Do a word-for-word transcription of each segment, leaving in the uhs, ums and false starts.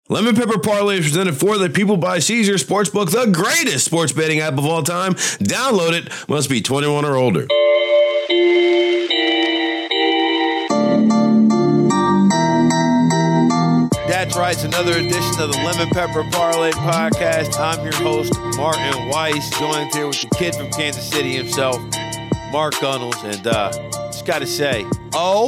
Lemon Pepper Parlay is presented for the people by Caesar Sportsbook, the greatest sports betting app of all time. Download it. Must be twenty-one or older. That's right. It's another edition of the Lemon Pepper Parlay Podcast. I'm your host, Martin Weiss, joined here with the kid from Kansas City himself, Mark Gunnels. And uh, just got to say, oh,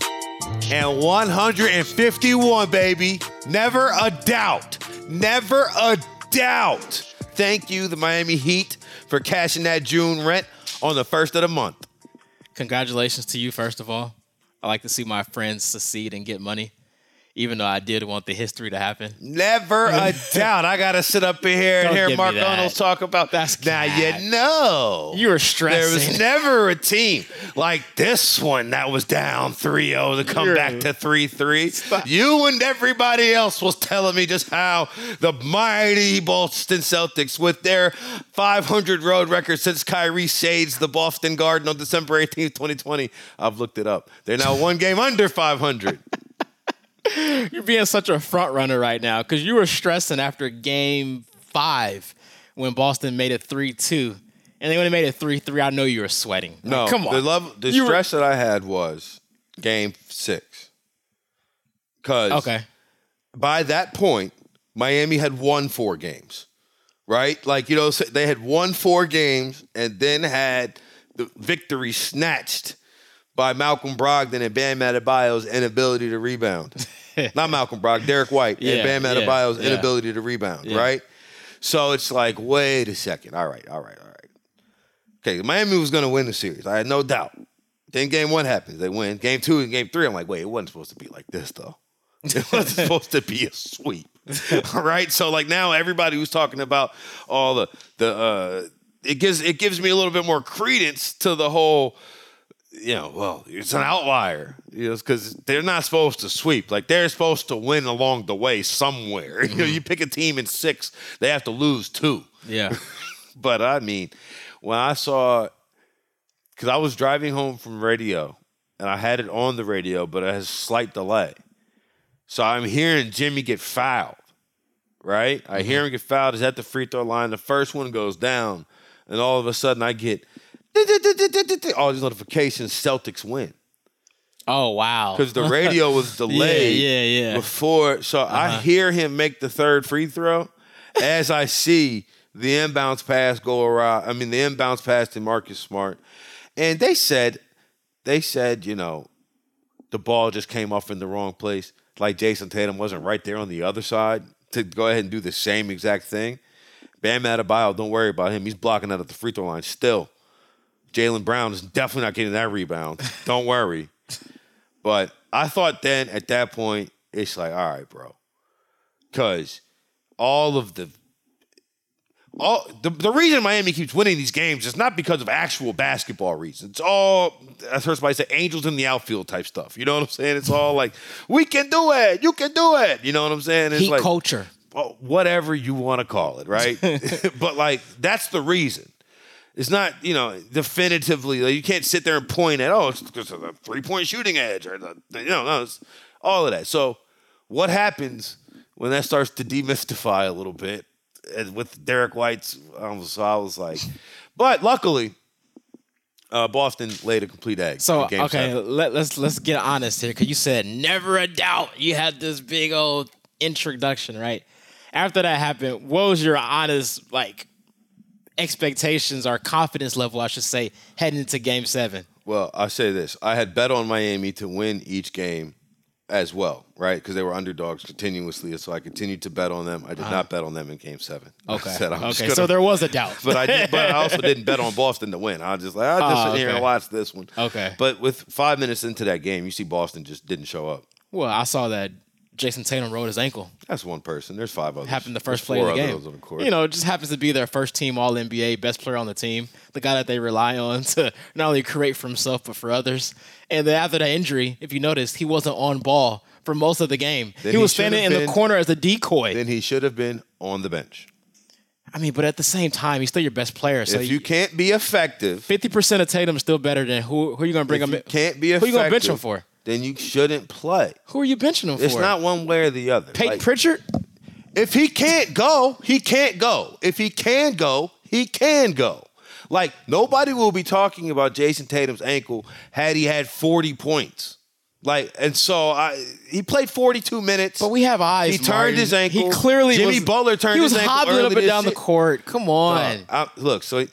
and one hundred fifty-one, baby. Never a doubt. Never a doubt. Thank you, the Miami Heat, for cashing that June rent on the first of the month. Congratulations to you, first of all. I like to see my friends succeed and get money, even though I did want the history to happen. Never a doubt. I got to sit up in here and Don't hear give Mark me that. Gunnels talk about That's Now, cat. you know. You were stressing. There was never a team like this one that was down three oh to come You're- back to three three. You and everybody else was telling me just how the mighty Boston Celtics, with their five hundred road record since Kyrie shades the Boston Garden on December eighteenth, twenty twenty. I've looked it up. They're now one game under five hundred. You're being such a front runner right now because you were stressing after game five when Boston made it three two. And then when they made it three three, I know you were sweating. No, Like, come on. The, love, the You were- stress that I had was game six. Because Okay. by that point, Miami had won four games, right? Like, you know, so they had won four games and then had the victory snatched by Malcolm Brogdon and Bam Adebayo's inability to rebound. Not Malcolm Brogdon, Derek White Yeah, and Bam yeah, Adebayo's yeah. inability to rebound, Yeah. right? So it's like, wait a second. All right, all right, all right. Okay, Miami was going to win the series. I had no doubt. Then game one happens. They win. Game two and game three, I'm like, wait, it wasn't supposed to be like this, though. It wasn't supposed to be a sweep. All right? So, like, now everybody who's talking about all the, the uh, it gives it gives me a little bit more credence to the whole, you know, well, it's an outlier, you know, because they're not supposed to sweep. Like, they're supposed to win along the way somewhere. You know, you pick a team in six, they have to lose two. Yeah. But, I mean, when I saw, because I was driving home from radio, and I had it on the radio, but it has a slight delay. So I'm hearing Jimmy get fouled, right? I hear him get fouled. He's at the free throw line. The first one goes down, and all of a sudden I get all these notifications, Celtics win. Oh, wow. Because the radio was delayed yeah, yeah, yeah. before. So Uh-huh. I hear him make the third free throw as I see the inbounds pass go around. I mean, the inbounds pass to Marcus Smart. And they said, they said, you know, the ball just came off in the wrong place. Like Jason Tatum wasn't right there on the other side to go ahead and do the same exact thing. Bam Adebayo, don't worry about him. He's blocking out at the free throw line still. Jaylen Brown is definitely not getting that rebound. Don't worry. But I thought then at that point, it's like, all right, bro. Because all of the all the, the reason Miami keeps winning these games is not because of actual basketball reasons. It's all, as heard somebody say, angels in the outfield type stuff. You know what I'm saying? It's all like, we can do it. You can do it. You know what I'm saying? It's Heat like, culture. well, whatever you want to call it, right? But, like, that's the reason. It's not, you know, definitively. Like, you can't sit there and point at, oh, it's because of the three-point shooting edge. Or the, you know, no, it's all of that. So what happens when that starts to demystify a little bit and with Derek White's, um, so I was like, but luckily, uh, Boston laid a complete egg. So, in game okay, seven. let, let's let's get honest here because you said never a doubt. You had this big old introduction, right? After that happened, what was your honest, like, expectations or confidence level, I should say, heading into game seven? Well, I say this. I had bet on Miami to win each game as well, right? Because they were underdogs continuously, so I continued to bet on them. I did Uh-huh. not bet on them in game seven. Okay, I said I'm just okay, gonna- so there was a doubt. But I did, but I also didn't bet on Boston to win. I was just like, I'll just Oh, sit here okay. and watch this one. Okay. But with five minutes into that game, you see Boston just didn't show up. Well, I saw that Jason Tatum rolled his ankle. That's one person. There's five others. Happened the first There's play of four the game. others on the court. You know, it just happens to be their first team All N B A, best player on the team, the guy that they rely on to not only create for himself but for others. And then after that injury, if you noticed, he wasn't on ball for most of the game. Then he he was should standing have in the been- corner as a decoy. Then he should have been on the bench. I mean, but at the same time, he's still your best player. So if you can't be effective, fifty percent of Tatum is still better than who? Who are you going to bring if him? you in? can't be Who effective, you going to bench him for? then you shouldn't play. Who are you benching him It's for? not one way or the other. Peyton Like, Pritchard? If he can't go, he can't go. If he can go, he can go. Like, nobody will be talking about Jason Tatum's ankle had he had forty points. Like, and so I, he played forty-two minutes. But we have eyes. He turned Martin. his ankle. He clearly Jimmy was, Butler turned he was his ankle hobbling early up and this down the shit. court. Come on. Uh, I, look, so he,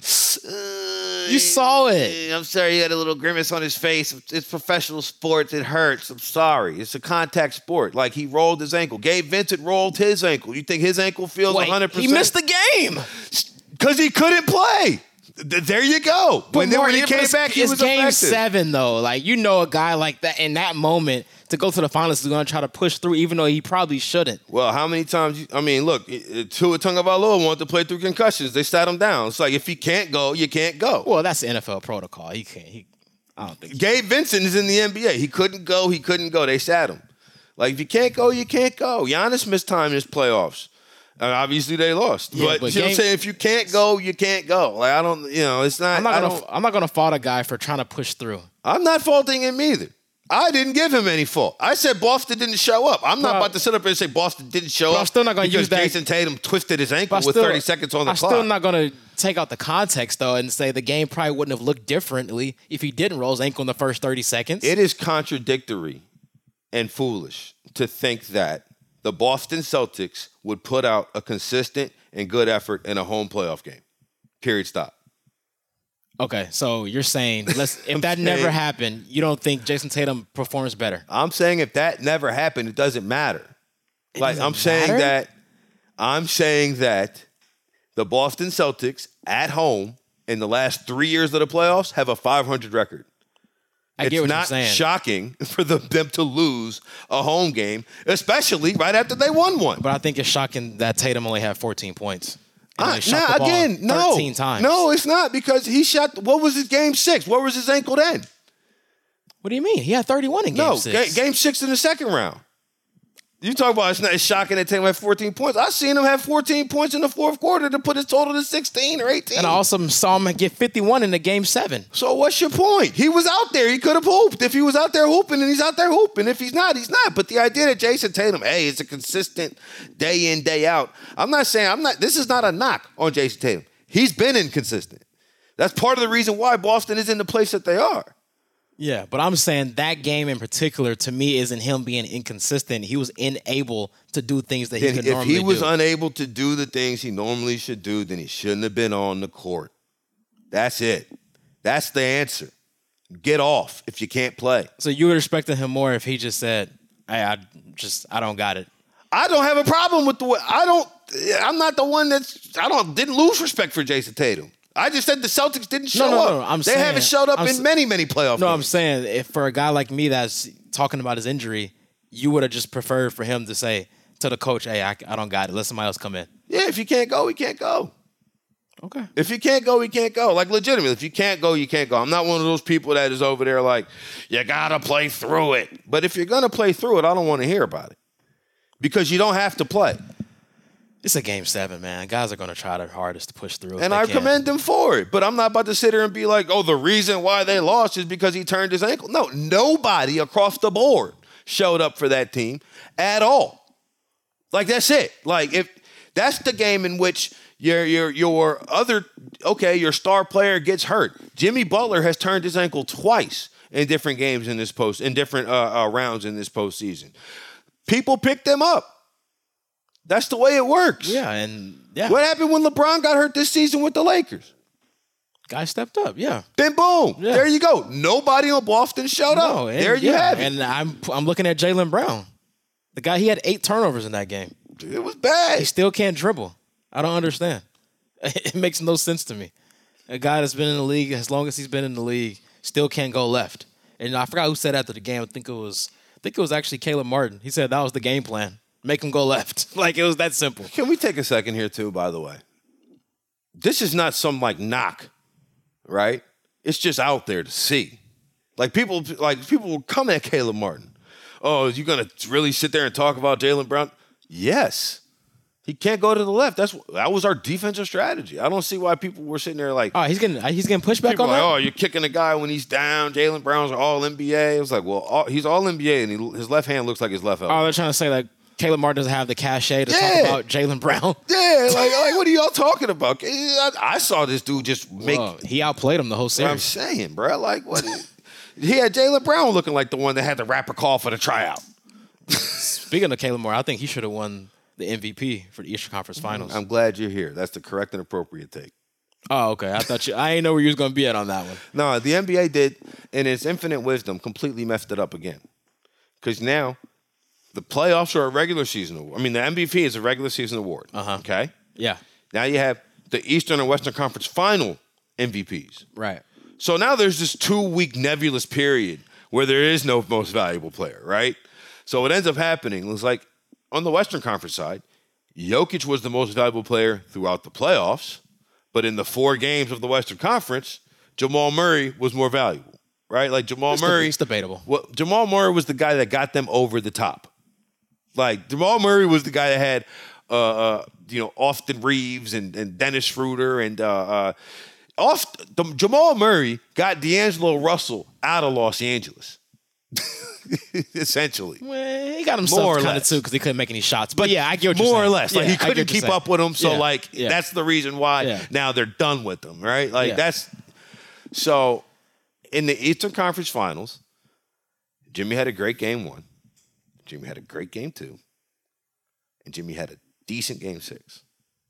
uh, You saw it. I'm sorry, he had a little grimace on his face. It's professional sports. It hurts. I'm sorry. It's a contact sport. Like, he rolled his ankle. Gabe Vincent rolled his ankle. You think his ankle feels Wait, one hundred percent? he missed the game. Because he couldn't play. Th- There you go. When, But when he Mark, came it's- back, he it's was game effective. seven, though. Like, you know a guy like that in that moment to go to the finals is going to try to push through, even though he probably shouldn't. Well, how many times? You, I mean, look, Tua Tagovailoa wanted to play through concussions. They sat him down. It's like, if he can't go, you can't go. Well, that's the N F L protocol. He can't. He, I don't think. Gabe Vincent is in the N B A. He couldn't go. He couldn't go. They sat him. Like, if you can't go, you can't go. Giannis missed time in his playoffs. Uh, obviously, they lost. Yeah, but, but you know what I'm game- saying? If you can't go, you can't go. Like, I don't, you know, it's not. I'm not I gonna. don't- I'm not gonna fault a guy for trying to push through. I'm not faulting him either. I didn't give him any fault. I said Boston didn't show up. I'm not Well, about to sit up and say Boston didn't show but up. I'm still not gonna because use that- Jason Tatum twisted his ankle But I with still- thirty seconds on the I'm clock. still not gonna take out the context though and say the game probably wouldn't have looked differently if he didn't roll his ankle in the first thirty seconds. It is contradictory and foolish to think that the Boston Celtics would put out a consistent and good effort in a home playoff game. Period. Stop. Okay, so you're saying let's if I'm that saying- never happened, you don't think Jason Tatum performs better? I'm saying if that never happened, it doesn't matter. like doesn't I'm saying matter? that I'm saying that the Boston Celtics at home in the last three years of the playoffs have a five hundred record. I It's get what not you're saying. shocking for the, them to lose a home game, especially right after they won one. But I think it's shocking that Tatum only had fourteen points. And Uh, only shot nah, the ball again, no, thirteen times. no, it's not because he shot. What was his game six? What was his ankle then? What do you mean? He had thirty-one in game no, six. ga- game six in the second round. You talk about it's not it's shocking that Tatum had fourteen points. I seen him have fourteen points in the fourth quarter to put his total to sixteen or eighteen. And I also saw him get fifty-one in the game seven. So what's your point? He was out there. He could have hooped. If he was out there hooping, and he's out there hooping. If he's not, he's not. But the idea that Jason Tatum, hey, it's a consistent day in, day out. I'm not saying I'm not. This is not a knock on Jason Tatum. He's been inconsistent. That's part of the reason why Boston is in the place that they are. Yeah, but I'm saying that game in particular to me isn't him being inconsistent. He was unable to do things that he Then could if normally he was do. unable to do the things he normally should do, then he shouldn't have been on the court. That's it. That's the answer. Get off if you can't play. so you would expect him more if he just said, "Hey, I just I don't got it." I don't have a problem with the way I don't. I'm not the one that's. I don't didn't lose respect for Jason Tatum. I just said the Celtics didn't show No, no, up. no, I'm they saying- haven't showed up I'm in s- many, many playoff No, games. I'm saying if for a guy like me that's talking about his injury, you would have just preferred for him to say to the coach, "Hey, I, I don't got it. Let somebody else come in." Yeah, if you can't go, he can't go. Okay. If you can't go, he can't go. Like, legitimately, if you can't go, you can't go. I'm not one of those people that is over there like, you gotta play through it. But if you're gonna play through it, I don't want to hear about it. Because you don't have to play. It's a game seven, man. Guys are going to try their hardest to push through. if And they I can. commend them for it. But I'm not about to sit here and be like, oh, the reason why they lost is because he turned his ankle. No, nobody across the board showed up for that team at all. Like, that's it. Like, if that's the game in which your your your other, okay, your star player gets hurt. Jimmy Butler has turned his ankle twice in different games in this post, in different uh, uh, rounds in this postseason. People picked them up. That's the way it works. Yeah, and yeah, What happened when LeBron got hurt this season with the Lakers? guy stepped up. Yeah. Then boom, Yeah. there you go. Nobody on Boston showed No, up. and There you yeah, have it. And I'm I'm looking at Jaylen Brown. The guy, he had eight turnovers in that game. It was He bad. still can't dribble. I don't understand. It makes no sense to me. A guy that's been in the league as long as he's been in the league still can't go left. And I forgot who said after the game. I think it was I think it was actually Caleb Martin. He said that was the game plan. Make him go left. Like, it was that simple. Can we take a second here too, by the way? This is not some like knock, right? It's just out there to see. Like people like people will come at Caleb Martin. Oh, you gonna really sit there and talk about Jaylen Brown? Yes. He can't go to the left. That's that was our defensive strategy. I don't see why people were sitting there like, Oh, he's getting he's getting pushed back people on like, that? oh, you're kicking a guy when he's down. Jaylen Brown's all N B A. It was like, well, all, he's all N B A, and he, his left hand looks like his left elbow. Oh, they're trying to say like Caleb Martin doesn't have the cachet to Yeah. talk about Jaylen Brown. Yeah, like, like what are y'all talking about? I, I saw this dude just make. Well, he outplayed him the whole What I'm series. saying, bro. Like what? Is, he had Jaylen Brown looking like the one that had the rapper call for the tryout. Speaking of Caleb Martin, I think he should have won the M V P for the Eastern Conference Finals. I'm glad you're here. That's the correct and appropriate take. Oh, okay. I thought you. I didn't know where you was going to be at on that one. No, the N B A did, in its infinite wisdom, completely messed it up again. Because now, the playoffs are a regular season award. I mean, the M V P is a regular season award. Uh-huh. Okay? Yeah. Now you have the Eastern and Western Conference final M V Ps. Right. So now there's this two-week nebulous period where there is no most valuable player, right? So what ends up happening is like, on the Western Conference side, Jokic was the most valuable player throughout the playoffs. But in the four games of the Western Conference, Jamal Murray was more valuable, right? Like Jamal It's, Murray. deb- it's debatable. Well, Jamal Murray was the guy that got them over the top. Like Jamal Murray was the guy that had, uh, uh, you know, Austin Reeves and, and Dennis Schroeder and uh, uh, oft, the, Jamal Murray got D'Angelo Russell out of Los Angeles, essentially. Well, he got himself More or kind of less. too because he couldn't make any shots. But yeah, I get what you're More saying. or less. Like Yeah, he I get couldn't what you're keep saying. up with him. So Yeah, like yeah. that's the reason why Yeah. now they're done with him, right? Like Yeah. that's so in the Eastern Conference Finals, Jimmy had a great game one. Jimmy had a great game two. And Jimmy had a decent game six.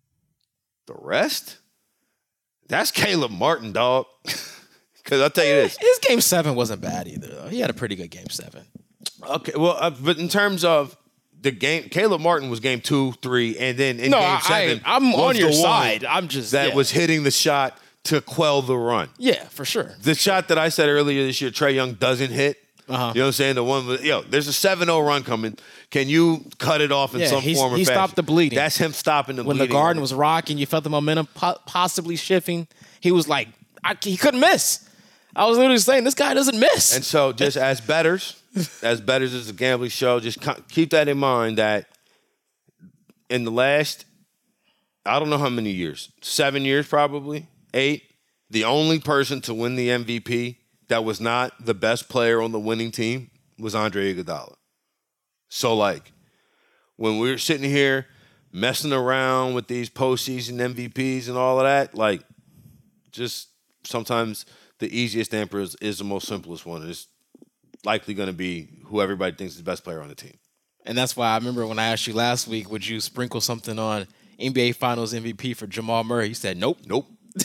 The rest, that's Caleb Martin, dog. Because I'll tell you this. His game seven wasn't bad either, though. He had a pretty good game seven. Okay, well, uh, but in terms of the game, Caleb Martin was game two, three, and then in No, game I, seven, I, I'm was on the your one side. I'm just that yeah. was hitting the shot to quell the run. yeah, for sure. The shot that I said earlier this year, Trae Young doesn't hit. Uh-huh. You know what I'm saying? The one with, yo, there's a seven oh run coming. Can you cut it off in Yeah, some he's- form or he fashion? stopped the bleeding. That's him stopping the When bleeding. the garden was rocking, you felt the momentum po- possibly shifting. He was like, I, he couldn't miss. I was literally saying, this guy doesn't miss. And so, just as betters, as betters is a gambling show, just co- keep that in mind that in the last, I don't know how many years, seven years probably, eight, the only person to win the M V P that was not the best player on the winning team was Andre Iguodala. So, like, when we were sitting here messing around with these postseason M V Ps and all of that, like, just sometimes the easiest answer is, is the most simplest one. It's likely going to be who everybody thinks is the best player on the team. And that's why I remember when I asked you last week, would you sprinkle something on N B A Finals M V P for Jamal Murray? You said, nope. Nope.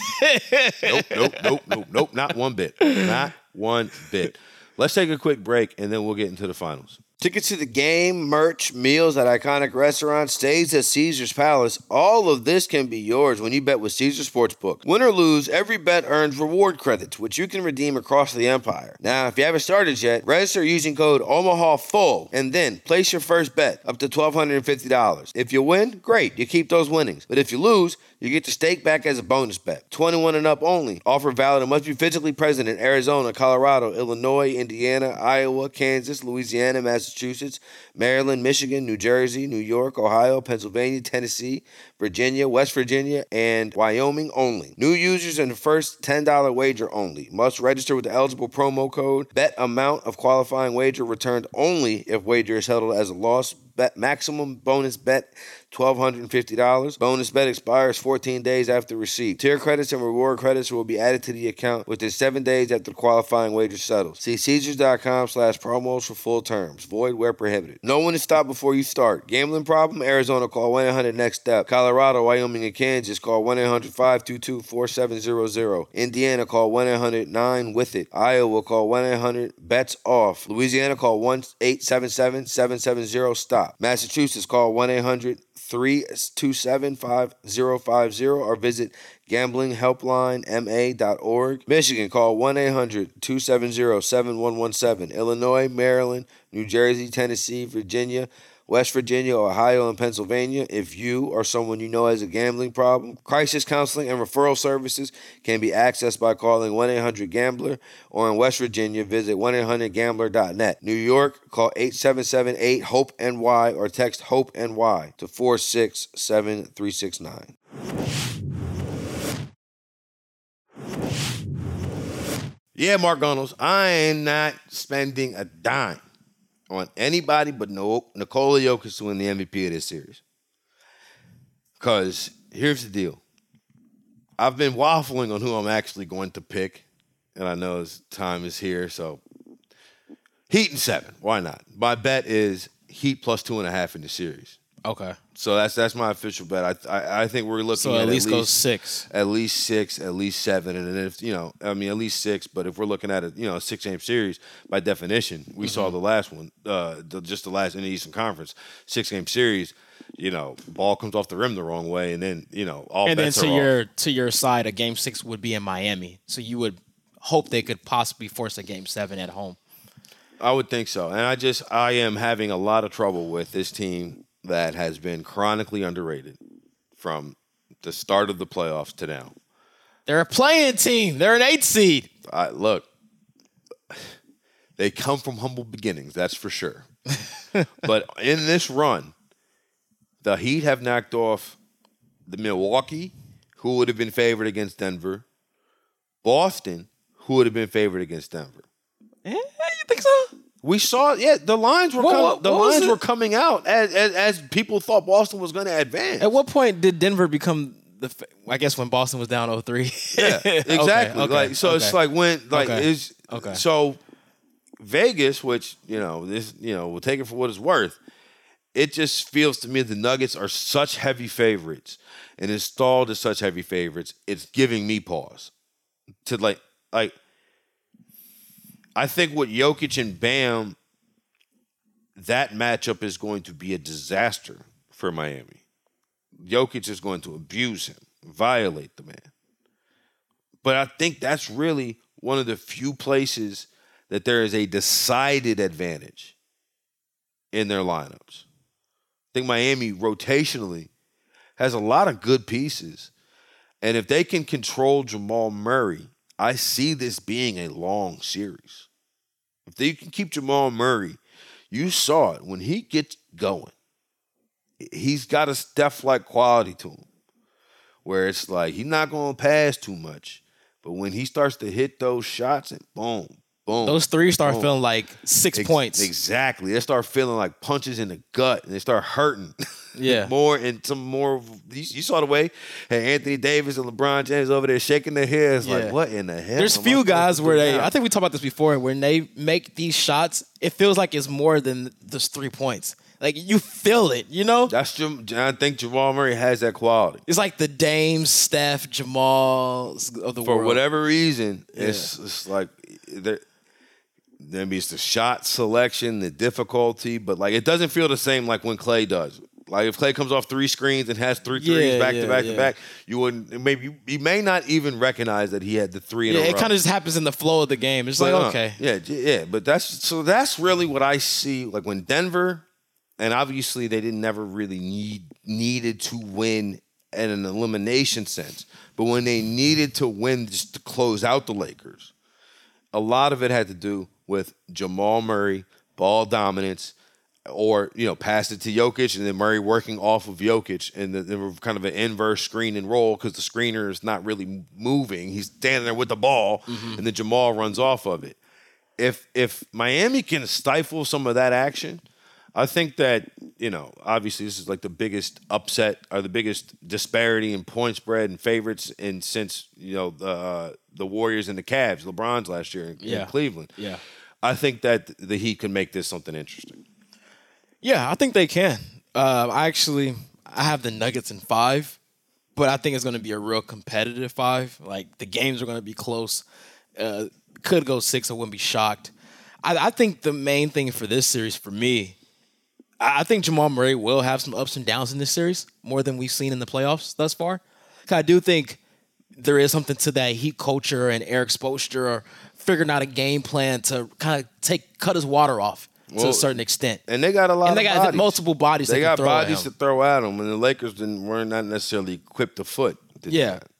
nope, nope, nope, nope, nope. Not one bit. Not one bit. Let's take a quick break, and then we'll get into the finals. Tickets to the game, merch, meals at iconic restaurants, stays at Caesar's Palace. All of this can be yours when you bet with Caesar Sportsbook. Win or lose, every bet earns reward credits, which you can redeem across the empire. Now, if you haven't started yet, register using code OMAHAFULL and then place your first bet up to twelve fifty dollars. If you win, great, you keep those winnings. But if you lose, you get the stake back as a bonus bet. twenty-one and up only. Offer valid and must be physically present in Arizona, Colorado, Illinois, Indiana, Iowa, Kansas, Louisiana, Massachusetts, Maryland, Michigan, New Jersey, New York, Ohio, Pennsylvania, Tennessee, Virginia, West Virginia, and Wyoming only. New users and the first ten dollars wager only. Must register with the eligible promo code. Bet amount of qualifying wager returned only if wager is held as a loss. Bet maximum bonus bet twelve fifty dollars. Bonus bet expires fourteen days after receipt. Tier credits and reward credits will be added to the account within seven days after the qualifying wager settles. See Caesars.com slash promos for full terms. Void where prohibited. No one to stop before you start. Gambling problem? Arizona, call one eight hundred next step. Colorado, Wyoming, and Kansas, call one eight hundred five two two four seven zero zero. Indiana, call one eight hundred nine with it. Iowa, call one eight hundred bets off. Louisiana, call one eight seven seven seven seven zero stop. Massachusetts, call one eight hundred three two seven five zero five zero or visit gambling helpline m a dot org. Michigan, call one eight hundred two seven zero seven one one seven. Illinois, Maryland, New Jersey, Tennessee, Virginia, West Virginia, Ohio, and Pennsylvania. If you or someone you know has a gambling problem, crisis counseling and referral services can be accessed by calling one eight hundred gambler, or in West Virginia, visit one eight hundred gambler dot net. New York, call eight seven seven eight hope N Y or text HOPE-N Y to four six seven three six nine. Yeah, Mark Gunnels, I ain't not spending a dime on anybody but no Nikola Jokic to win the M V P of this series. Because here's the deal. I've been waffling on who I'm actually going to pick, and I know his time is here, so Heat and seven. Why not? My bet is Heat plus two and a half in the series. Okay. So that's that's my official bet. I I, I think we're looking So at at least at go least six. At least six, at least seven, and then if you know, I mean, at least six. But if we're looking at a you know a six game series, by definition, we mm-hmm. saw the last one, uh, the, just the last in the Eastern Conference six game series. You know, ball comes off the rim the wrong way, and then you know all and bets then to are your off. to your side, a game six would be in Miami, so you would hope they could possibly force a game seven at home. I would think so, and I just I am having a lot of trouble with this team that has been chronically underrated from the start of the playoffs to now. They're a playing team. They're an eight seed. I, look, they come from humble beginnings, that's for sure. But in this run, the Heat have knocked off the Milwaukee, who would have been favored against Denver, Boston, who would have been favored against Denver. Eh, you think so? We saw, yeah, the lines were What- com- what- the what was lines it? were coming out as, as as people thought Boston was going to advance. At what point did Denver become the? fa- I guess when Boston was down oh three. Yeah, exactly. okay, like so, it's okay. like when like Okay, is okay. so Vegas, which you know this, you know, we'll take it for what it's worth. It just feels to me the Nuggets are such heavy favorites and installed as such heavy favorites. It's giving me pause to like like. I think with Jokic and Bam, that matchup is going to be a disaster for Miami. Jokic is going to abuse him, violate the man. But I think that's really one of the few places that there is a decided advantage in their lineups. I think Miami rotationally has a lot of good pieces. And if they can control Jamal Murray, I see this being a long series. If they can keep Jamal Murray, you saw it. When he gets going, he's got a Steph-like quality to him where it's like he's not going to pass too much. But when he starts to hit those shots, and boom, boom. Those threes start boom. feeling like six Ex- points. Exactly. They start feeling like punches in the gut, and they start hurting. Yeah. more and some more. You, you saw the way hey, Anthony Davis and LeBron James over there shaking their heads Yeah. like, what in the hell? There's am I few supposed guys to where do they, now? I think we talked about this before, when they make these shots, it feels like it's more than just three points. Like you feel it, you know? That's Jam- I think Jamal Murray has that quality. It's like the Dame, Steph, Jamal of the For world. whatever reason, it's it's like there. Maybe it's the shot selection, the difficulty, but like it doesn't feel the same like when Clay does. Like if Clay comes off three screens and has three threes Yeah, back yeah, to back yeah. to back, you wouldn't. Maybe you, you may not even recognize that he had the three in Yeah, a row. it kind of just happens in the flow of the game. It's But, like, uh, okay. yeah, j- yeah. But that's so that's really what I see. Like when Denver, and obviously they didn't never really need needed to win in an elimination sense, but when they needed to win just to close out the Lakers, a lot of it had to do with Jamal Murray, ball dominance, or, you know, pass it to Jokic and then Murray working off of Jokic and they were kind of an inverse screen and roll because the screener is not really moving. He's standing there with the ball Mm-hmm. and then Jamal runs off of it. If if Miami can stifle some of that action, I think that, you know, obviously this is like the biggest upset or the biggest disparity in point spread and favorites in since, you know, the uh, the Warriors and the Cavs, LeBron's last year in, Yeah. in Cleveland. Yeah. I think that the Heat can make this something interesting. Yeah, I think they can. Uh, I actually, I have the Nuggets in five, but I think it's going to be a real competitive five. Like the games are going to be close. Uh, could go six. I wouldn't be shocked. I, I think the main thing for this series for me, I I think Jamal Murray will have some ups and downs in this series, more than we've seen in the playoffs thus far. 'Cause I do think there is something to that Heat culture and Eric Spoelstra or figuring out a game plan to kind of take cut his water off to Well, a certain extent. And they got a lot And they of got bodies. multiple bodies They they got can throw at bodies to him. throw at them, and the Lakers didn't, weren't not necessarily equipped to foot. to do Yeah. that.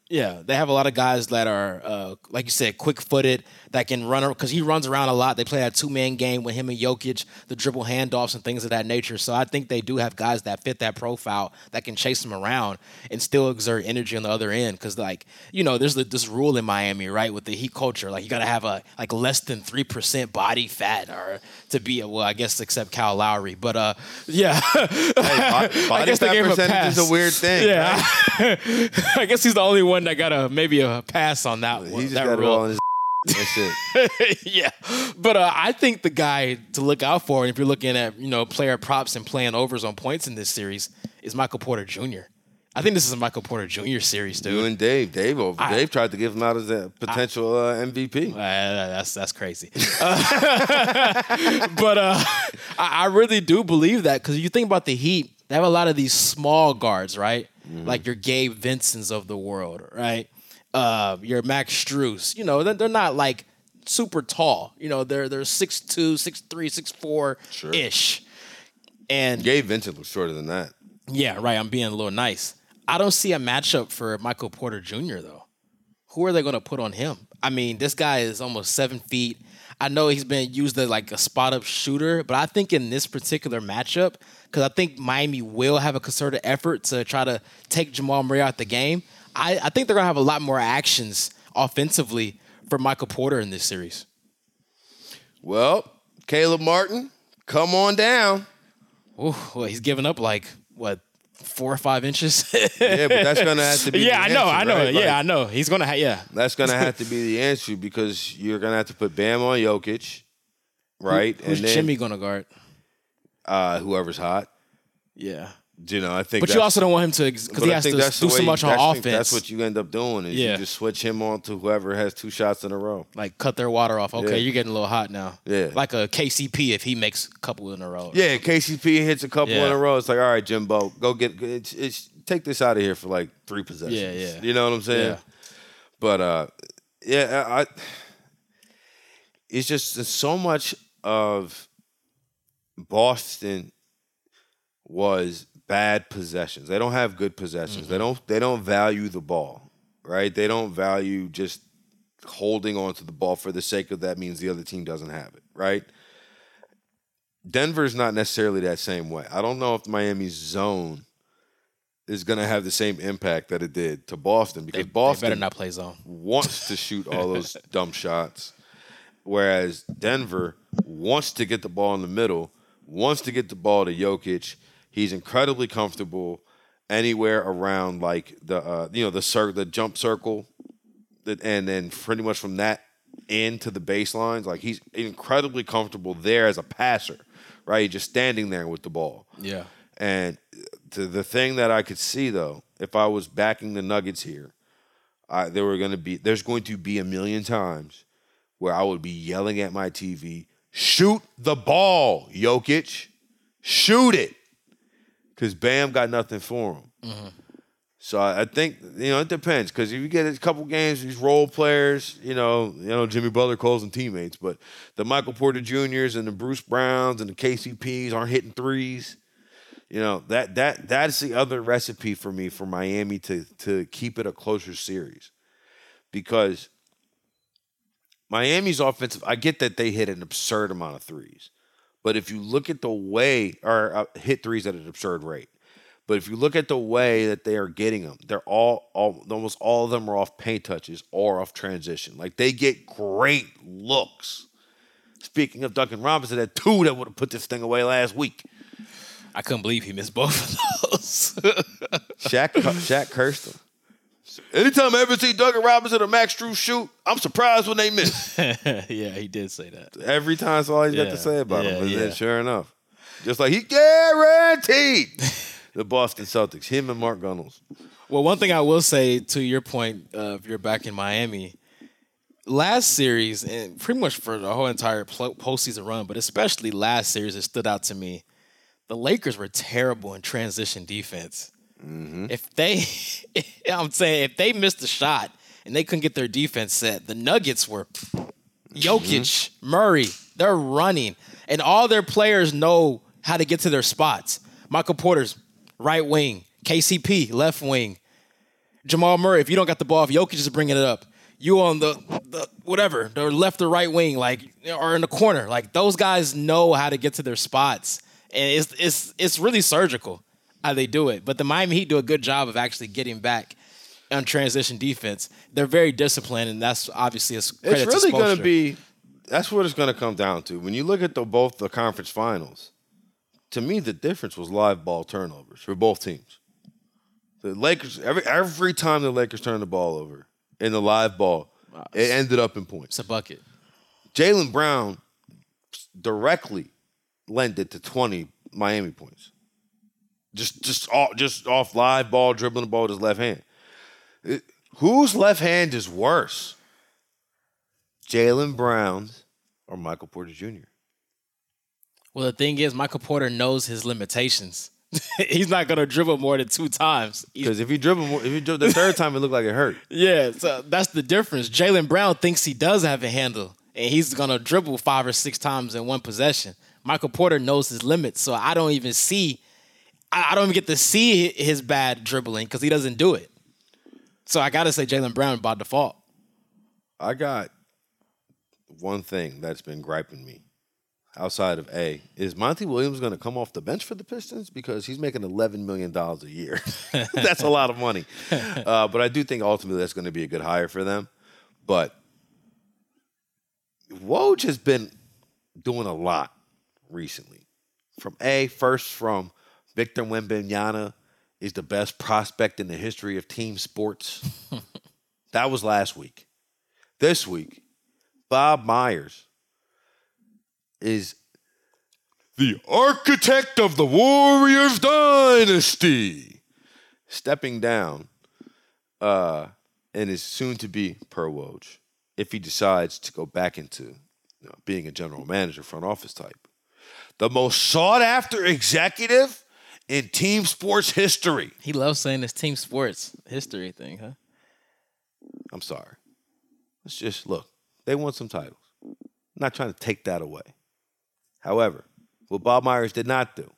Yeah, they have a lot of guys that are, uh, like you said, quick-footed, that can run, because he runs around a lot. They play that two-man game with him and Jokic, the dribble handoffs and things of that nature. So I think they do have guys that fit that profile that can chase him around and still exert energy on the other end. Because, like, you know, there's the, this rule in Miami, right, with the Heat culture. Like, you got to have a, like, less than three percent body fat or to be, a, well, I guess except Kyle Lowry. But, uh, yeah. Hey, body, body fat percentage is a weird thing. Yeah. Right? I guess he's the only one that got a maybe a pass on that one. He just that got rule. it all in his That's it. Yeah. But uh, I think the guy to look out for, if you're looking at, you know, player props and playing overs on points in this series, is Michael Porter Junior I think this is a Michael Porter Junior series, dude. You and Dave. Dave over. I, Dave tried to give him out as a potential I, uh, M V P. Uh, that's that's crazy. Uh, but uh, I, I really do believe that, because you think about the Heat, they have a lot of these small guards, right? Mm-hmm. Like your Gabe Vincents of the world, right? Uh, your Max Strus. You know, they're, they're not like super tall. You know, they're they're six two, six three, six four ish. Sure. And Gabe Vincent was shorter than that. Yeah, right. I'm being a little nice. I don't see a matchup for Michael Porter Junior though. Who are they going to put on him? I mean, this guy is almost seven feet. I know he's been used as like a spot-up shooter, but I think in this particular matchup, because I think Miami will have a concerted effort to try to take Jamal Murray out the game, I, I think they're going to have a lot more actions offensively for Michael Porter in this series. Well, Caleb Martin, come on down. Ooh, well, he's giving up like, what, four or five inches? Yeah, but that's going to have to be yeah, the I know, answer, I know. right? Yeah, like, I know. He's going to have, yeah. That's going to have to be the answer, because you're going to have to put Bam on Jokic, right? Who, who's and then, Jimmy going to guard? Uh, whoever's hot. Yeah. You know, I think. But you also don't want him to, because he has to do so much on offense. That's what you end up doing, is Yeah. you just switch him on to whoever has two shots in a row. Like, cut their water off. Okay, Yeah. you're getting a little hot now. Yeah. Like a K C P if he makes a couple in a row. Yeah, K C P hits a couple Yeah. in a row. It's like, all right, Jimbo, go get it's, it's take this out of here for like three possessions. Yeah, yeah. You know what I'm saying? Yeah. But uh, yeah, I. It's just there's so much of Boston was bad possessions. They don't have good possessions. Mm-hmm. They don't. They don't value the ball, right? They don't value just holding on to the ball for the sake of that means the other team doesn't have it, right? Denver's not necessarily that same way. I don't know if Miami's zone is going to have the same impact that it did to Boston, because They, Boston they better not play zone. wants to shoot all those dumb shots, whereas Denver wants to get the ball in the middle, wants to get the ball to Jokic. He's incredibly comfortable anywhere around like the uh, you know the cir- the jump circle, that, and then pretty much from that end to the baselines. Like, he's incredibly comfortable there as a passer, right? Just standing there with the ball. Yeah. And to the thing that I could see, though, if I was backing the Nuggets here, I, there were going to be there's going to be a million times where I would be yelling at my T V, "Shoot the ball, Jokic, shoot it," because Bam got nothing for him. Mm-hmm. So I, I think, you know, it depends, because if you get a couple games, these role players, you know, you know Jimmy Butler calls them teammates, but the Michael Porter Juniors and the Bruce Browns and the K C Ps aren't hitting threes. You know, that that that's the other recipe for me for Miami to to keep it a closer series. Because Miami's offensive, I get that they hit an absurd amount of threes. But if you look at the way, or uh, hit threes at an absurd rate. But if you look at the way that they are getting them, they're all, all almost all of them are off paint touches or off transition. Like, they get great looks. Speaking of Duncan Robinson, that two that would have put this thing away last week. I couldn't believe he missed both of those. Shaq, Shaq cursed him. Anytime I ever see Duncan Robinson or Max Strus shoot, I'm surprised when they miss. Yeah, he did say that. Every time, that's all he's yeah, got to say about yeah, him. And yeah. then, sure enough, just like he guaranteed the Boston Celtics, him and Mark Gunnels. Well, one thing I will say to your point, uh, if you're back in Miami, last series, and pretty much for the whole entire postseason run, but especially last series, it stood out to me. The Lakers were terrible in transition defense. Mm-hmm. If they, I'm saying, if they missed a shot and they couldn't get their defense set, the Nuggets were Jokic, mm-hmm. Murray, they're running. And all their players know how to get to their spots. Michael Porter's right wing, K C P, left wing. Jamal Murray, if you don't got the ball, if Jokic is bringing it up, you on the, the whatever, the left or right wing, like, or in the corner. Like, those guys know how to get to their spots. And it's it's it's really surgical how they do it. But the Miami Heat do a good job of actually getting back on transition defense. They're very disciplined, and that's obviously a credit It's really to going Spoelstra. to be – that's what it's going to come down to. When you look at the both the conference finals, to me the difference was live ball turnovers for both teams. The Lakers, every every time the Lakers turned the ball over in the live ball, wow. it ended up in points. It's a bucket. Jaylen Brown directly lent it to twenty Miami points. Just just off, just off live ball, dribbling the ball with his left hand. It, whose left hand is worse? Jaylen Brown's or Michael Porter Junior? Well, the thing is, Michael Porter knows his limitations. He's not going to dribble more than two times. Because if you dribble more, if you dribble the third time, it looked like it hurt. Yeah, so that's the difference. Jaylen Brown thinks he does have a handle, and he's going to dribble five or six times in one possession. Michael Porter knows his limits, so I don't even see I don't even get to see his bad dribbling because he doesn't do it. So I got to say Jaylen Brown by default. I got one thing that's been griping me outside of A. Is Monty Williams going to come off the bench for the Pistons? Because he's making eleven million dollars a year. That's a lot of money. Uh, but I do think ultimately that's going to be a good hire for them. But Woj has been doing a lot recently. From A, first from Victor Wembanyama is the best prospect in the history of team sports. That was last week. This week, Bob Myers is the architect of the Warriors dynasty, stepping down uh, and is soon to be per Woj if he decides to go back into you know, being a general manager, front office type. The most sought-after executive in team sports history. He loves saying this team sports history thing, huh? I'm sorry. Let's just look. They won some titles. I'm not trying to take that away. However, what Bob Myers did not do,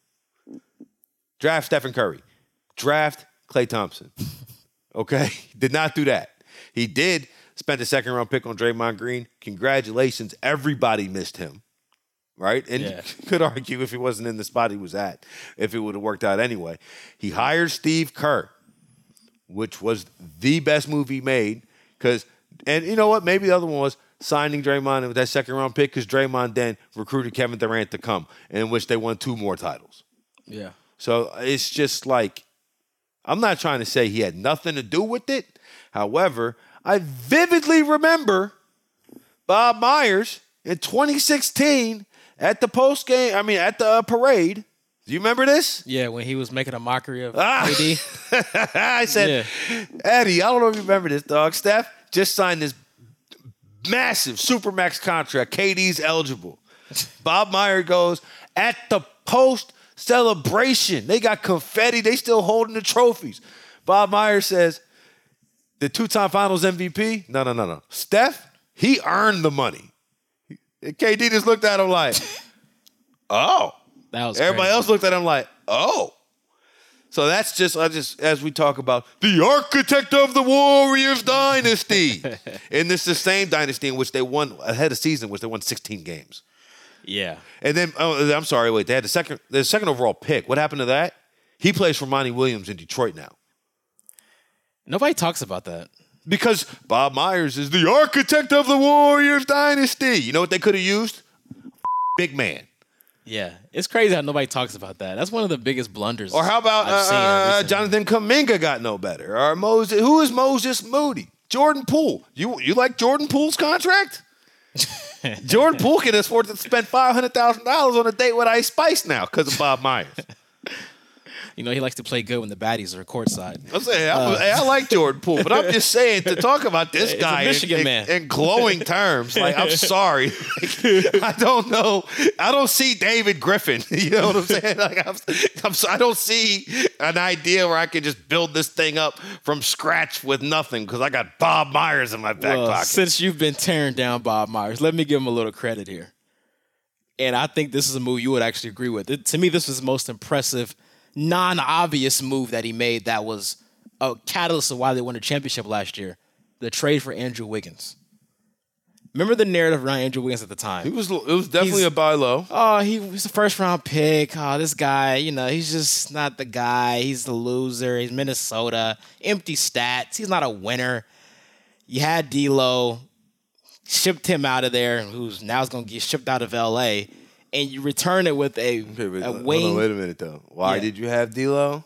draft Stephen Curry, draft Klay Thompson. Okay? Did not do that. He did spend a second-round pick on Draymond Green. Congratulations. Everybody missed him. Right? And yeah. You could argue if he wasn't in the spot he was at, if it would have worked out anyway. He hired Steve Kerr, which was the best move he made. Because, and you know what? Maybe the other one was signing Draymond with that second-round pick because Draymond then recruited Kevin Durant to come, in which they won two more titles. Yeah. So it's just like, I'm not trying to say he had nothing to do with it. However, I vividly remember Bob Myers in twenty sixteen at the post game, I mean, at the uh, parade. Do you remember this? Yeah, when he was making a mockery of ah. A D. I said, yeah. Eddie, I don't know if you remember this, dog. Steph just signed this massive Supermax contract. K D's eligible. Bob Myers goes, at the post celebration, they got confetti. They still holding the trophies. Bob Myers says, the two-time finals M V P? No, no, no, no. Steph, he earned the money. K D just looked at him like, oh. That was Everybody crazy. else looked at him like, oh. So that's just, I just as we talk about the architect of the Warriors dynasty. And this is the same dynasty in which they won, ahead of season, in which they won sixteen games. Yeah. And then, oh, I'm sorry, wait, they had the second, the second overall pick. What happened to that? He plays for Monty Williams in Detroit now. Nobody talks about that. Because Bob Myers is the architect of the Warriors dynasty. You know what they could have used? Big man. Yeah, it's crazy how nobody talks about that. That's one of the biggest blunders. Or how about I've seen uh, Jonathan Kuminga got no better? Or Moses? Who is Moses Moody? Jordan Poole. You you like Jordan Poole's contract? Jordan Poole can afford to spend five hundred thousand dollars on a date with Ice Spice now because of Bob Myers. You know, he likes to play good when the baddies are courtside. I'm saying, I, uh, I like Jordan Poole, but I'm just saying to talk about this it's guy a Michigan in, man. in, in glowing terms. Like, I'm sorry. Like, I don't know. I don't see David Griffin. You know what I'm saying? Like, I'm, I'm, I don't see an idea where I can just build this thing up from scratch with nothing because I got Bob Myers in my back well, pocket. Since you've been tearing down Bob Myers, let me give him a little credit here. And I think this is a move you would actually agree with. It, to me, this was the most impressive non-obvious move that he made that was a catalyst of why they won the championship last year. The trade for Andrew Wiggins. Remember the narrative around Andrew Wiggins at the time? He was. It was definitely He's- a buy low. Oh, he was a first round pick. Oh, this guy, you know, he's just not the guy. He's the loser. He's Minnesota. Empty stats. He's not a winner. You had D'Lo, shipped him out of there, who's now is going to get shipped out of L A, and you return it with a, Okay, wait, a hold wing. on, wait a minute though. Why Yeah. did you have D'Lo?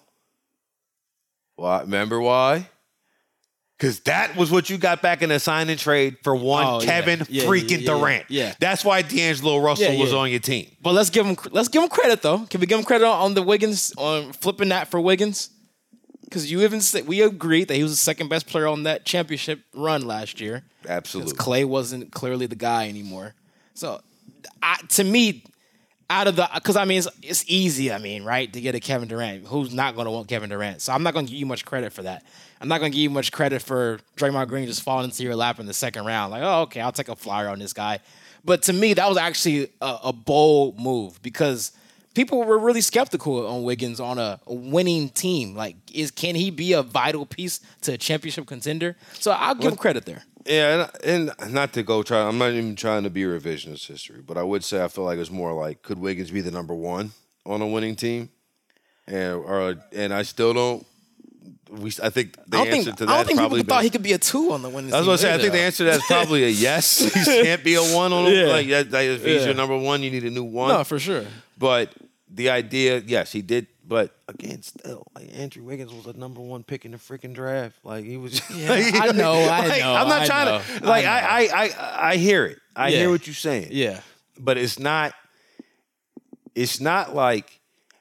Why? Remember why? Because that was what you got back in a sign and trade for one Oh, yeah. Kevin Yeah, freaking yeah, yeah, Durant. yeah. That's why D'Angelo Russell Yeah, was yeah. on your team. But let's give him let's give him credit though. Can we give him credit on, on the Wiggins on flipping that for Wiggins? Because you even said we agreed that he was the second best player on that championship run last year. Absolutely. Because Clay wasn't clearly the guy anymore. So, I, to me, out of the, because I mean, it's, it's easy, I mean, right, to get a Kevin Durant. Who's not going to want Kevin Durant? So, I'm not going to give you much credit for that. I'm not going to give you much credit for Draymond Green just falling into your lap in the second round. Like, oh, okay, I'll take a flyer on this guy. But to me, that was actually a, a bold move because people were really skeptical on Wiggins on a, a winning team. Like, is can he be a vital piece to a championship contender? So, I'll give him credit there. Yeah, and, and not to go try. I'm not even trying to be revisionist history, but I would say I feel like it's more like could Wiggins be the number one on a winning team, and or and I still don't. We I think the I don't answer think, to I that don't is think probably people thought been- he could be a two on the winning team. I was gonna say I either, think the though. answer to that is probably a yes. He can't be a one on Yeah. like that. that if he's Yeah. your number one, you need a new one. No, for sure. But the idea, yes, he did. But again, still, like Andrew Wiggins was a number one pick in the freaking draft. Like he was. Yeah, I know, I like, know, I'm not I trying know, to. Like I I, I, I, I hear it. I Yeah. hear what you're saying. Yeah. But it's not. It's not like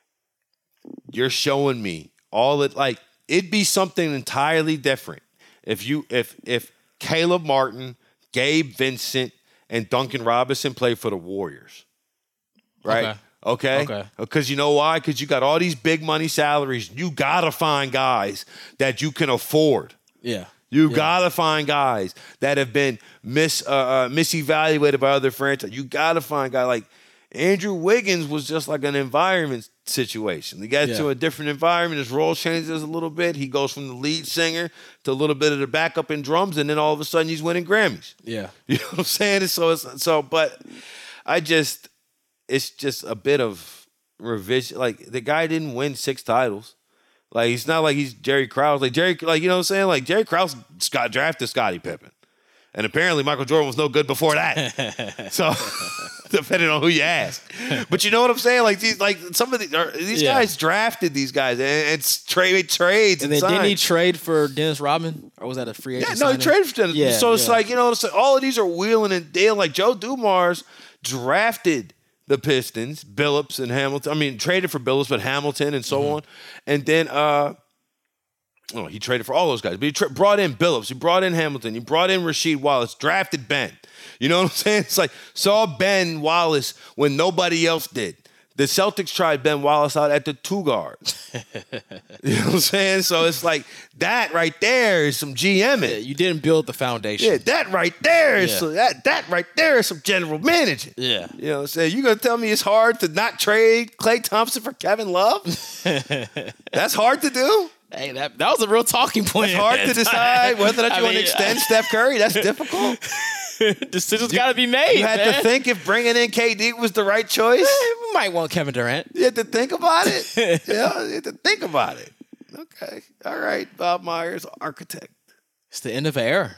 you're showing me all it. Like it'd be something entirely different if you if if Caleb Martin, Gabe Vincent, and Duncan Robinson play for the Warriors, right? Okay. Okay. Okay. Because you know why? Because you got all these big money salaries. You gotta find guys that you can afford. Yeah. You Yeah. gotta find guys that have been mis uh, uh, misevaluated by other franchises. You gotta find guys like Andrew Wiggins was just like an environment situation. He got Yeah. to a different environment. His role changes a little bit. He goes from the lead singer to a little bit of the backup in drums, and then all of a sudden he's winning Grammys. Yeah. You know what I'm saying? So it's so, but I just, it's just a bit of revision. Like the guy didn't win six titles. Like he's not like he's Jerry Krause. Like Jerry, like you know what I'm saying? Like Jerry Krause got drafted Scottie Pippen, and apparently Michael Jordan was no good before that. So depending on who you ask, but you know what I'm saying? Like these, like some of these, are, these Yeah. guys drafted these guys, and it's trade trades. And And, then didn't he signs. trade for Dennis Rodman? Or was that a free agent? Yeah, no, he signing? traded for Dennis. Yeah, so it's yeah. like, you know, it's like all of these are wheeling and dealing. Like Joe Dumars drafted the Pistons, Billups and Hamilton. I mean, traded for Billups, but Hamilton and so Mm-hmm. on. And then, uh, oh, he traded for all those guys. But he tra- brought in Billups. He brought in Hamilton. He brought in Rasheed Wallace. Drafted Ben. You know what I'm saying? It's like saw Ben Wallace when nobody else did. The Celtics tried Ben Wallace out at the two guard. You know what I'm saying? So it's like that right there is some GMing. Yeah, you didn't build the foundation. Yeah, that right there is Yeah. so that that right there is some general managing. Yeah. You know what I'm saying? You gonna tell me it's hard to not trade Klay Thompson for Kevin Love? That's hard to do. Hey, that, that was a real talking point. It's hard to decide whether or not I you want to mean, extend Steph Curry. That's difficult. Decisions got to be made. You had man. to think if bringing in K D was the right choice. We might want Kevin Durant. You had to think about it. Yeah, you had to think about it. Okay. All right. Bob Myers, architect. It's the end of an era.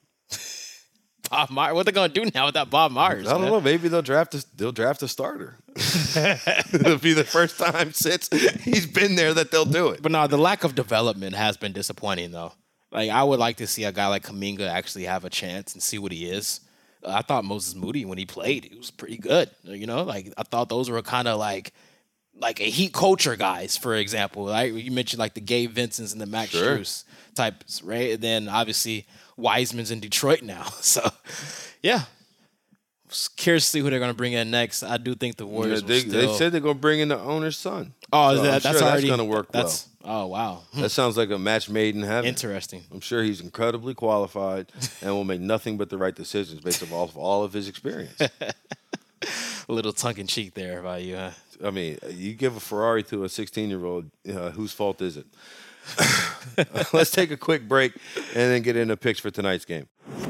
Bob Myers. What they gonna do now without Bob Myers? I don't man? know. Maybe they'll draft a they'll draft a starter. It'll be the first time since he's been there that they'll do it. But no, the lack of development has been disappointing, though. Like, I would like to see a guy like Kuminga actually have a chance and see what he is. Uh, I thought Moses Moody, when he played, he was pretty good. You know, like, I thought those were kind of like like a heat culture guys, for example. Like, you mentioned, like, the Gabe Vincents and the Max Sure. Strus types, right? And then, obviously, Wiseman's in Detroit now. So, yeah. Curious to see who they're going to bring in next. I do think the Yeah, Warriors will they, still... they said they're gonna bring in the owner's son. oh, So that, I'm that's sure already... that's gonna work that's, Oh, wow. well. That sounds like a match made in heaven. Interesting. I'm sure he's incredibly qualified and will make nothing but the right decisions based off all of, all of his experience. A little tongue in cheek there by you, huh? I mean, you give a Ferrari to a sixteen-year-old, uh, whose fault is it? Let's take a quick break and then get into picks for tonight's game.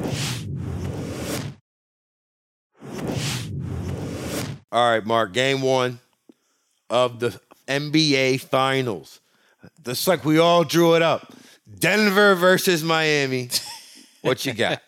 All right, Mark, game one of the N B A Finals. Just like we all drew it up. Denver versus Miami. What you got?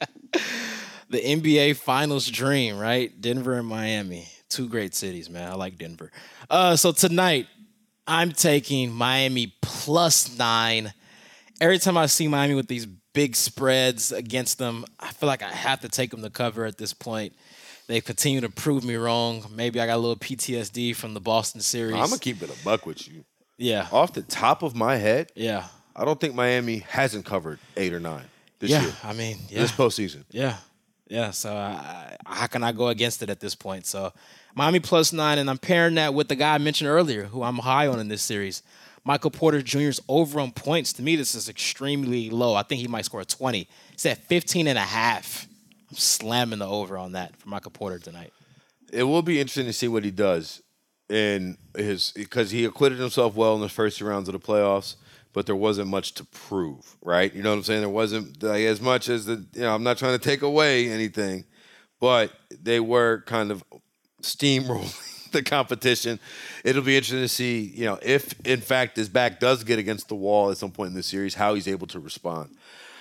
The N B A Finals dream, right? Denver and Miami. Two great cities, man. I like Denver. Uh, so tonight, I'm taking Miami plus nine. Every time I see Miami with these big spreads against them, I feel like I have to take them to cover at this point. They continue to prove me wrong. Maybe I got a little P T S D from the Boston series. I'm going to keep it a buck with you. Yeah. Off the top of my head, Yeah. I don't think Miami hasn't covered eight or nine this Yeah. year. I mean, yeah. This postseason. Yeah. Yeah. So uh, how can I go against it at this point? So Miami plus nine, and I'm pairing that with the guy I mentioned earlier, who I'm high on in this series. Michael Porter Junior's over on points. To me, this is extremely low. I think he might score twenty. He's at fifteen and a half. I'm slamming the over on that for Michael Porter tonight. It will be interesting to see what he does in his because he acquitted himself well in the first two rounds of the playoffs, but there wasn't much to prove, right? You know what I'm saying? There wasn't like, as much as the you know. I'm not trying to take away anything, but they were kind of steamrolling the competition. It'll be interesting to see, you know, if in fact his back does get against the wall at some point in the series, how he's able to respond.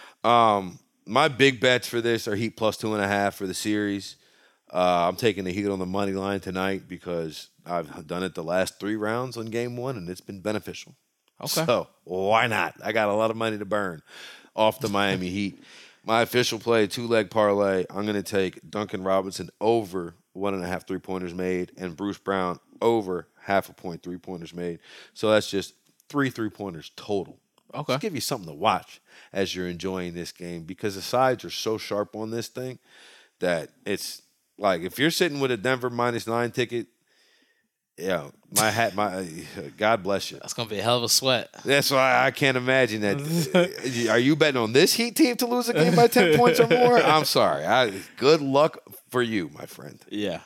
Um. My big bets for this are Heat plus two and a half for the series. Uh, I'm taking the Heat on the money line tonight because I've done it the last three rounds on game one, and it's been beneficial. Okay. So why not? I got a lot of money to burn off the Miami Heat. My official play, two-leg parlay, I'm going to take Duncan Robinson over one and a half three-pointers made and Bruce Brown over half a point three-pointers made. So that's just three three-pointers total. Okay. Just give you something to watch as you're enjoying this game because the sides are so sharp on this thing that it's like if you're sitting with a Denver minus nine ticket, yeah, my hat, my God bless you. That's gonna be a hell of a sweat. That's why I can't imagine that. Are you betting on this Heat team to lose a game by ten points or more? I'm sorry. I, good luck for you, my friend. Yeah.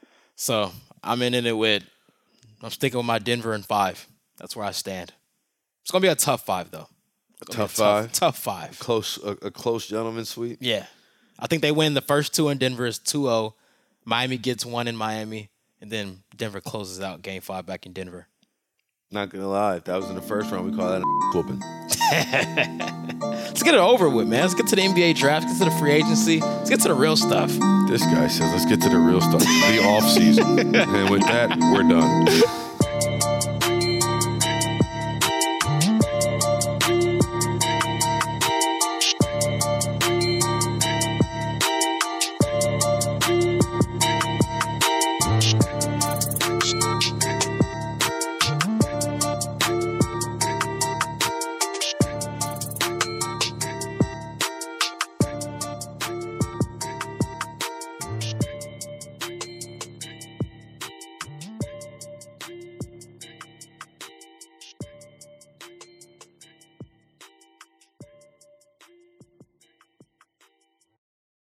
So I'm in it with. I'm sticking with my Denver in five. That's where I stand. It's gonna be a tough five, though. A tough five? Tough five. Close, a, a close gentleman sweep? Yeah. I think they win the first two in Denver is two oh. Miami gets one in Miami, and then Denver closes out game five back in Denver. Not going to lie. If that was in the first round, we call that a whooping. Let's get it over with, man. Let's get to the N B A draft. Let's get to the free agency. Let's get to the real stuff. This guy says, let's get to the real stuff. The off season. And with that, we're done.